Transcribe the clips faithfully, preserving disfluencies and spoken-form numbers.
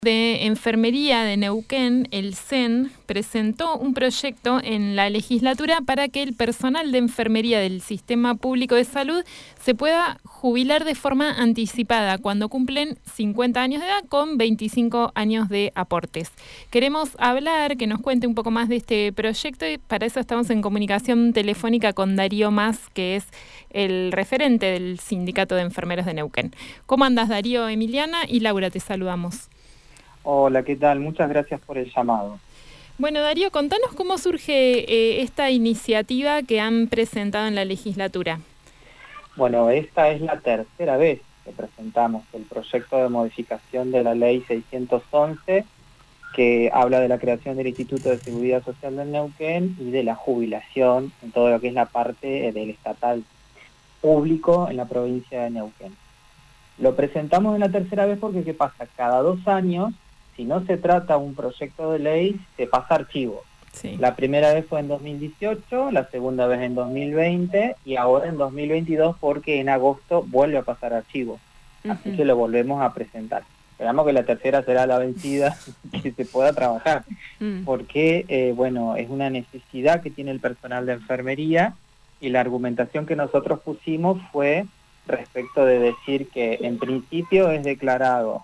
de Enfermería de Neuquén, el C E N, presentó un proyecto en la legislatura para que el personal de enfermería del Sistema Público de Salud se pueda jubilar de forma anticipada cuando cumplen cincuenta años de edad con veinticinco años de aportes. Queremos hablar, que nos cuente un poco más de este proyecto y para eso estamos en comunicación telefónica con Darío Mas, que es el referente del Sindicato de Enfermeros de Neuquén. ¿Cómo andas, Darío? Emiliana y Laura, te saludamos. Hola, ¿qué tal? Muchas gracias por el llamado. Bueno, Darío, contanos cómo surge eh, esta iniciativa que han presentado en la legislatura. Bueno, esta es la tercera vez que presentamos el proyecto de modificación de la ley seiscientos once, que habla de la creación del Instituto de Seguridad Social del Neuquén y de la jubilación en todo lo que es la parte del estatal público en la provincia de Neuquén. Lo presentamos en la tercera vez porque, ¿qué pasa? Cada dos años, si no se trata un proyecto de ley, se pasa archivo. Sí. La primera vez fue en dos mil dieciocho, la segunda vez en dos mil veinte y ahora en dos mil veintidós porque en agosto vuelve a pasar archivo. Uh-huh. Así que lo volvemos a presentar. Esperamos que la tercera será la vencida, que se pueda trabajar. Uh-huh. Porque, eh, bueno, es una necesidad que tiene el personal de enfermería y la argumentación que nosotros pusimos fue respecto de decir que en principio es declarado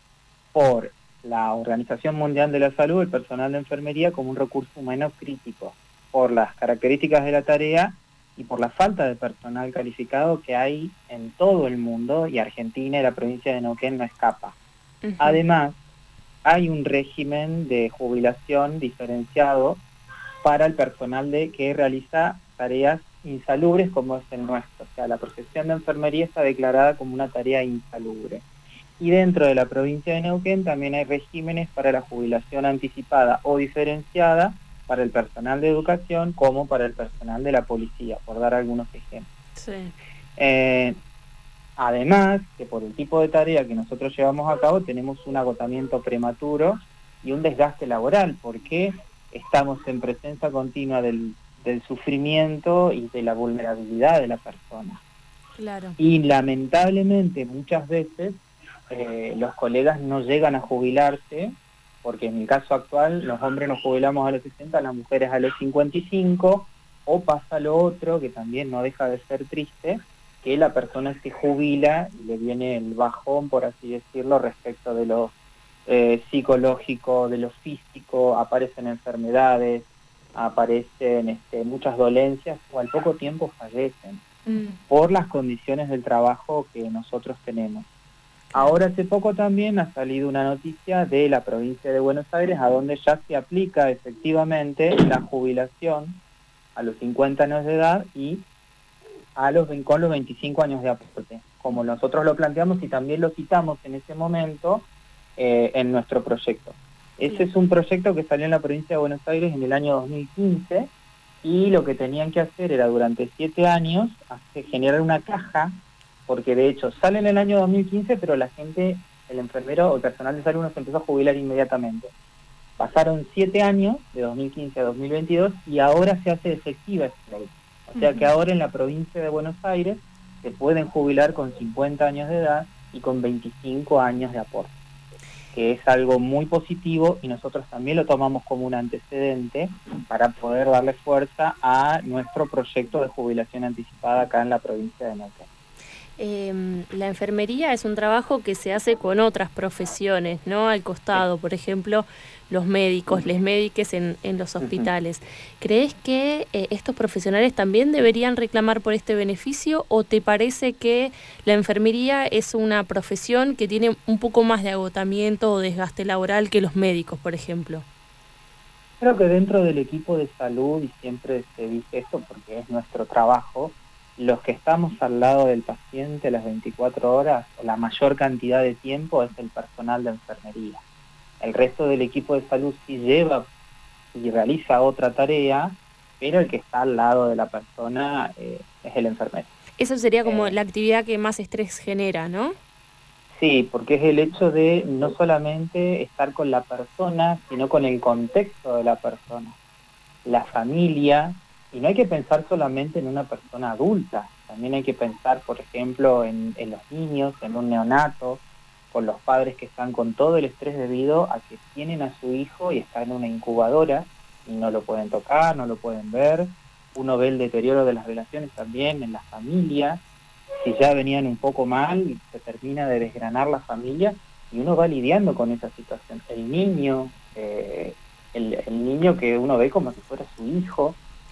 por la Organización Mundial de la Salud el personal de enfermería como un recurso humano crítico por las características de la tarea y por la falta de personal calificado que hay en todo el mundo, y Argentina y la provincia de Neuquén no escapa. Uh-huh. Además, hay un régimen de jubilación diferenciado para el personal de que realiza tareas insalubres como es el nuestro. O sea, la profesión de enfermería está declarada como una tarea insalubre. Y dentro de la provincia de Neuquén también hay regímenes para la jubilación anticipada o diferenciada para el personal de educación como para el personal de la policía, por dar algunos ejemplos. Sí. Eh, además, que por el tipo de tarea que nosotros llevamos a cabo tenemos un agotamiento prematuro y un desgaste laboral, porque estamos en presencia continua del, del sufrimiento y de la vulnerabilidad de la persona. Claro. Y lamentablemente muchas veces Eh, los colegas no llegan a jubilarse, porque en el caso actual los hombres nos jubilamos a los sesenta, las mujeres a los cincuenta y cinco, o pasa lo otro, que también no deja de ser triste, que la persona se jubila y le viene el bajón, por así decirlo, respecto de lo eh, psicológico, de lo físico, aparecen enfermedades, aparecen este, muchas dolencias, o al poco tiempo fallecen, mm. por las condiciones del trabajo que nosotros tenemos. Ahora hace poco también ha salido una noticia de la provincia de Buenos Aires, a donde ya se aplica efectivamente la jubilación a los cincuenta años de edad y a los con los veinticinco años de aporte, como nosotros lo planteamos y también lo citamos en ese momento eh, en nuestro proyecto. Ese es un proyecto que salió en la provincia de Buenos Aires en el año dos mil quince y lo que tenían que hacer era durante siete años hacer, generar una caja, porque de hecho sale en el año dos mil quince, pero la gente, el enfermero o el personal de salud, nos empezó a jubilar inmediatamente. Pasaron siete años, de dos mil quince a dos mil veintidós, y ahora se hace efectiva esta ley. O sea que ahora en la provincia de Buenos Aires se pueden jubilar con cincuenta años de edad y con veinticinco años de aporte, que es algo muy positivo y nosotros también lo tomamos como un antecedente para poder darle fuerza a nuestro proyecto de jubilación anticipada acá en la provincia de Neuquén. Eh, la enfermería es un trabajo que se hace con otras profesiones, ¿no? Al costado, por ejemplo, los médicos, les médiques en, en los hospitales. ¿Crees que eh, estos profesionales también deberían reclamar por este beneficio o te parece que la enfermería es una profesión que tiene un poco más de agotamiento o desgaste laboral que los médicos, por ejemplo? Creo que dentro del equipo de salud, y siempre se dice esto porque es nuestro trabajo, los que estamos al lado del paciente las veinticuatro horas, o la mayor cantidad de tiempo, es el personal de enfermería. El resto del equipo de salud sí lleva y realiza otra tarea, pero el que está al lado de la persona eh, es el enfermero. Eso sería como eh, la actividad que más estrés genera, ¿no? Sí, porque es el hecho de no solamente estar con la persona, sino con el contexto de la persona, la familia. Y no hay que pensar solamente en una persona adulta, también hay que pensar, por ejemplo, en, en los niños, en un neonato, con los padres que están con todo el estrés debido a que tienen a su hijo y está en una incubadora y no lo pueden tocar, no lo pueden ver. Uno ve el deterioro de las relaciones también en la familia. Si ya venían un poco mal, se termina de desgranar la familia y uno va lidiando con esa situación. El niño, eh, el, el niño que uno ve como si fuera su hijo,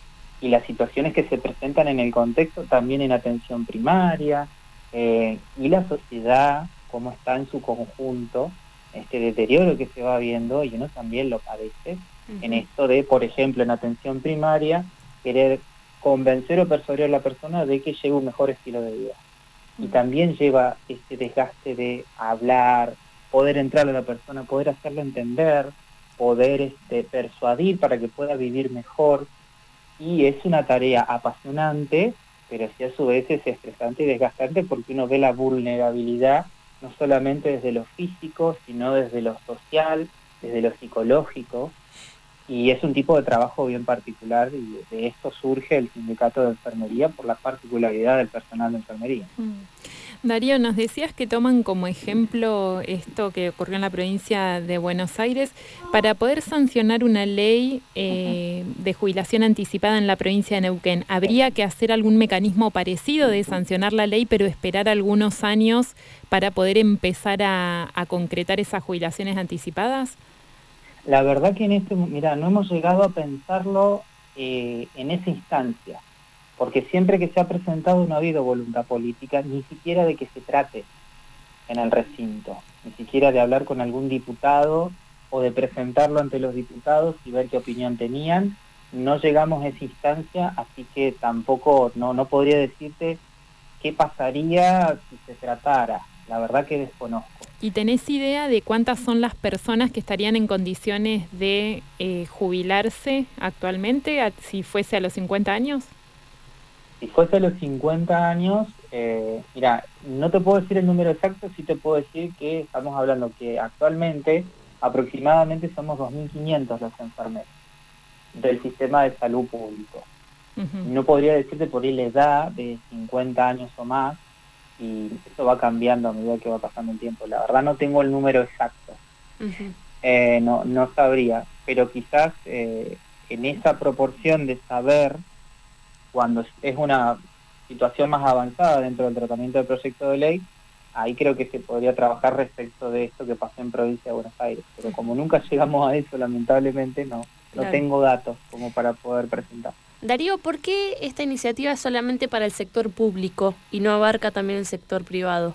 y las situaciones que se presentan en el contexto también en atención primaria, eh, y la sociedad, cómo está en su conjunto, este deterioro que se va viendo, y uno también lo padece, uh-huh. en esto de, por ejemplo, en atención primaria, querer convencer o persuadir a la persona de que lleve un mejor estilo de vida. Uh-huh. Y también lleva este desgaste de hablar, poder entrar a la persona, poder hacerlo entender, poder este, persuadir para que pueda vivir mejor. Y es una tarea apasionante, pero sí a su vez es estresante y desgastante porque uno ve la vulnerabilidad no solamente desde lo físico, sino desde lo social, desde lo psicológico, y es un tipo de trabajo bien particular, y de esto surge el sindicato de enfermería por la particularidad del personal de enfermería. Mm. Darío, nos decías que toman como ejemplo esto que ocurrió en la provincia de Buenos Aires. Para poder sancionar una ley eh, de jubilación anticipada en la provincia de Neuquén, ¿habría que hacer algún mecanismo parecido de sancionar la ley, pero esperar algunos años para poder empezar a, a concretar esas jubilaciones anticipadas? La verdad que en este, mira, no hemos llegado a pensarlo eh, en esa instancia, porque siempre que se ha presentado no ha habido voluntad política, ni siquiera de que se trate en el recinto, ni siquiera de hablar con algún diputado o de presentarlo ante los diputados y ver qué opinión tenían. No llegamos a esa instancia, así que tampoco, no, no podría decirte qué pasaría si se tratara. La verdad que desconozco. ¿Y tenés idea de cuántas son las personas que estarían en condiciones de eh, jubilarse actualmente, a, si fuese a los cincuenta años? Si fuese a los cincuenta años, eh, mira, no te puedo decir el número exacto, sí te puedo decir que estamos hablando que actualmente aproximadamente somos dos mil quinientos los enfermeros del sistema de salud público. Uh-huh. No podría decirte por ahí la edad de cincuenta años o más, y eso va cambiando a medida que va pasando el tiempo. La verdad no tengo el número exacto, uh-huh. eh, no, no sabría, pero quizás eh, en esa proporción de saber cuando es una situación más avanzada dentro del tratamiento del proyecto de ley, ahí creo que se podría trabajar respecto de esto que pasó en provincia de Buenos Aires. Pero como nunca llegamos a eso, lamentablemente no, no claro. tengo datos como para poder presentar. Darío, ¿por qué esta iniciativa es solamente para el sector público y no abarca también el sector privado?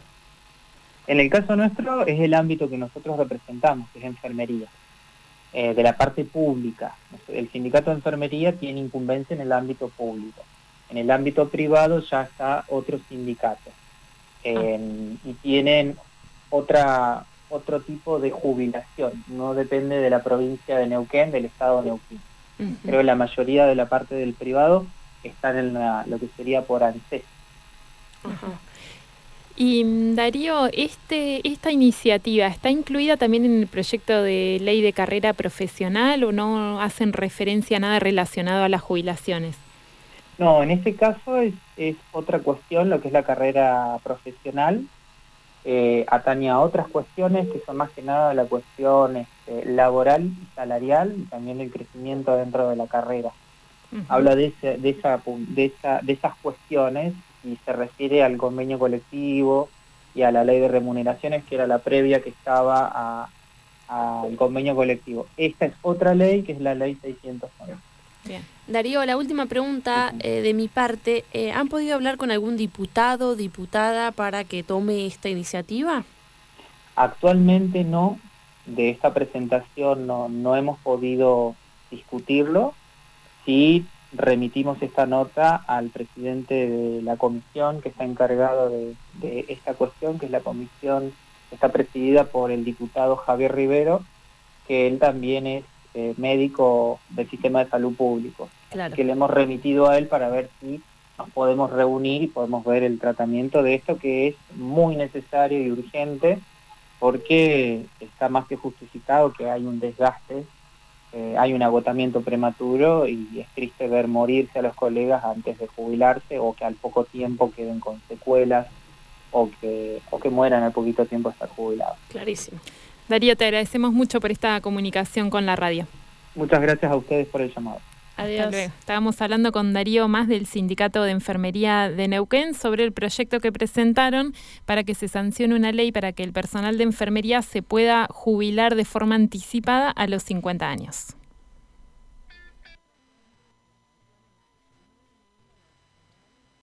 En el caso nuestro es el ámbito que nosotros representamos, que es enfermería. Eh, de la parte pública. El sindicato de enfermería tiene incumbencia en el ámbito público. En el ámbito privado ya está otro sindicato. Eh, ah. Y tienen otra otro tipo de jubilación. No depende de la provincia de Neuquén, del estado de Neuquén. Uh-huh. Creo que la mayoría de la parte del privado están en la, lo que sería por ANSES. Uh-huh. Y Darío, este, ¿esta iniciativa está incluida también en el proyecto de ley de carrera profesional o no hacen referencia a nada relacionado a las jubilaciones? No, en este caso es, es otra cuestión, lo que es la carrera profesional. Eh, atañe a otras cuestiones que son más que nada la cuestión este, laboral y salarial, y también el crecimiento dentro de la carrera. Uh-huh. Habla de, ese, de, esa, de, esa, de esas cuestiones y se refiere al convenio colectivo y a la ley de remuneraciones, que era la previa que estaba al convenio colectivo. Esta es otra ley, que es la ley seiscientos once. Bien. Darío, la última pregunta eh, de mi parte. Eh, ¿Han podido hablar con algún diputado o diputada para que tome esta iniciativa? Actualmente no. De esta presentación no, no hemos podido discutirlo. Sí remitimos esta nota al presidente de la comisión que está encargado de, de esta cuestión, que es la comisión que está presidida por el diputado Javier Rivero, que él también es eh, médico del sistema de salud público. Claro. Que le hemos remitido a él para ver si nos podemos reunir y podemos ver el tratamiento de esto, que es muy necesario y urgente, porque está más que justificado que hay un desgaste. Eh, hay un agotamiento prematuro y es triste ver morirse a los colegas antes de jubilarse o que al poco tiempo queden con secuelas o que, o que mueran al poquito tiempo de estar jubilados. Clarísimo. Darío, te agradecemos mucho por esta comunicación con la radio. Muchas gracias a ustedes por el llamado. Adiós. Hasta luego. Estábamos hablando con Darío Mas del Sindicato de Enfermería de Neuquén sobre el proyecto que presentaron para que se sancione una ley para que el personal de enfermería se pueda jubilar de forma anticipada a los cincuenta años.